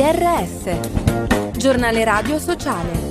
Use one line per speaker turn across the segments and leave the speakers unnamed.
GRS, Giornale Radio Sociale.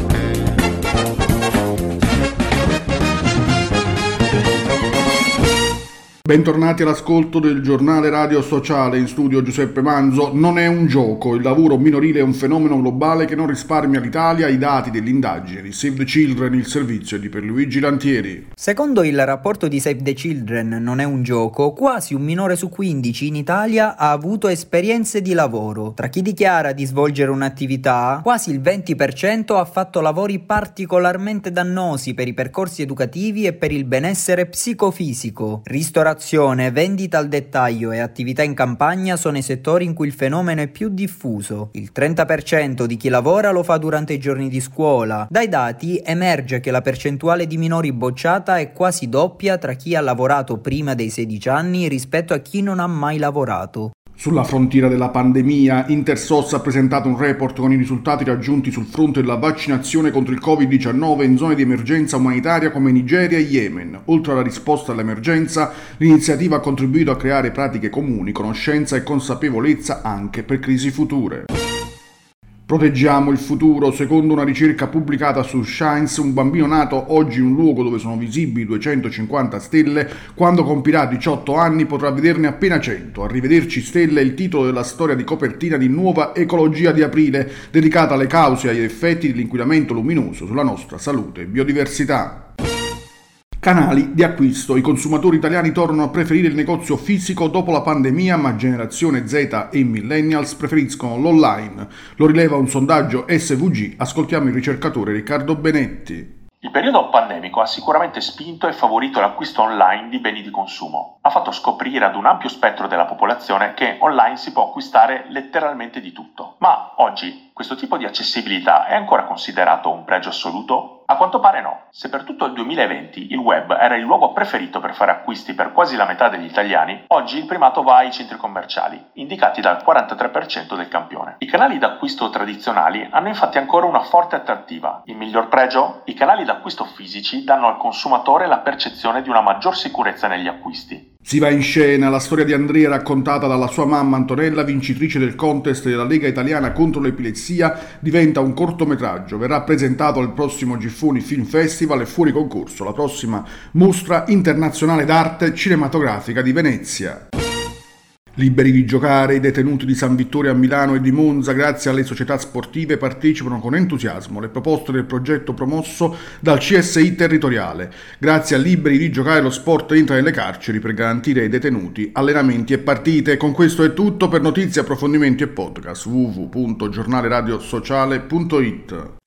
Bentornati all'ascolto del Giornale Radio Sociale, in studio Giuseppe Manzo. Non è un gioco, il lavoro minorile è un fenomeno globale che non risparmia l'Italia. I dati dell'indagine di Save the Children, il servizio di Pierluigi Lantieri.
Secondo il rapporto di Save the Children Non è un gioco, quasi un minore su 15 in Italia ha avuto esperienze di lavoro. Tra chi dichiara di svolgere un'attività, quasi il 20% ha fatto lavori particolarmente dannosi per i percorsi educativi e per il benessere psicofisico. Ristorazione, vendita al dettaglio e attività in campagna sono i settori in cui il fenomeno è più diffuso. Il 30% di chi lavora lo fa durante i giorni di scuola. Dai dati emerge che la percentuale di minori bocciata è quasi doppia tra chi ha lavorato prima dei 16 anni rispetto a chi non ha mai lavorato.
Sulla frontiera della pandemia, Intersos ha presentato un report con i risultati raggiunti sul fronte della vaccinazione contro il Covid-19 in zone di emergenza umanitaria come Nigeria e Yemen. Oltre alla risposta all'emergenza, l'iniziativa ha contribuito a creare pratiche comuni, conoscenza e consapevolezza anche per crisi future. Proteggiamo il futuro. Secondo una ricerca pubblicata su Science, un bambino nato oggi in un luogo dove sono visibili 250 stelle, quando compirà 18 anni potrà vederne appena 100. Arrivederci stelle è il titolo della storia di copertina di Nuova Ecologia di aprile, dedicata alle cause e agli effetti dell'inquinamento luminoso sulla nostra salute e biodiversità. Canali di acquisto. I consumatori italiani tornano a preferire il negozio fisico dopo la pandemia, ma generazione Z e millennials preferiscono l'online. Lo rileva un sondaggio SVG. Ascoltiamo il ricercatore Riccardo Benetti.
Il periodo pandemico ha sicuramente spinto e favorito l'acquisto online di beni di consumo. Ha fatto scoprire ad un ampio spettro della popolazione che online si può acquistare letteralmente di tutto. Ma oggi questo tipo di accessibilità è ancora considerato un pregio assoluto? A quanto pare no. Se per tutto il 2020 il web era il luogo preferito per fare acquisti per quasi la metà degli italiani, oggi il primato va ai centri commerciali, indicati dal 43% del campione. I canali d'acquisto tradizionali hanno infatti ancora una forte attrattiva. Il miglior pregio? I canali d'acquisto fisici danno al consumatore la percezione di una maggior sicurezza negli acquisti.
Si va in scena la storia di Andrea raccontata dalla sua mamma Antonella, vincitrice del contest della Lega Italiana contro l'epilessia, diventa un cortometraggio. Verrà presentato al prossimo Giffoni Film Festival e fuori concorso la prossima Mostra Internazionale d'Arte Cinematografica di Venezia. Liberi di giocare, i detenuti di San Vittorio a Milano e di Monza, grazie alle società sportive, partecipano con entusiasmo alle proposte del progetto promosso dal CSI territoriale. Grazie a Liberi di giocare, lo sport entra nelle carceri per garantire ai detenuti allenamenti e partite. Con questo è tutto. Per notizie, approfondimenti e podcast www.giornaleradiosociale.it.